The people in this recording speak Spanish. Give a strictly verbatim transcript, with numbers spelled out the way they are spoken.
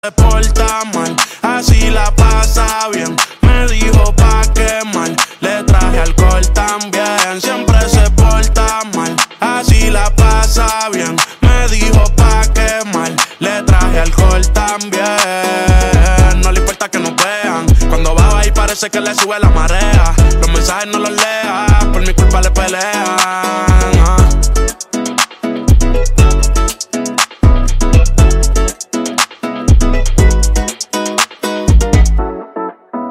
Se porta mal, así la pasa bien. Me dijo pa' quemar, le traje alcohol también. Siempre se porta mal, así la pasa bien. Me dijo pa' quemar, le traje alcohol también. No le importa que nos vean, cuando va ahí parece que le sube la marea. Los mensajes no los lea, por mi culpa le pelean.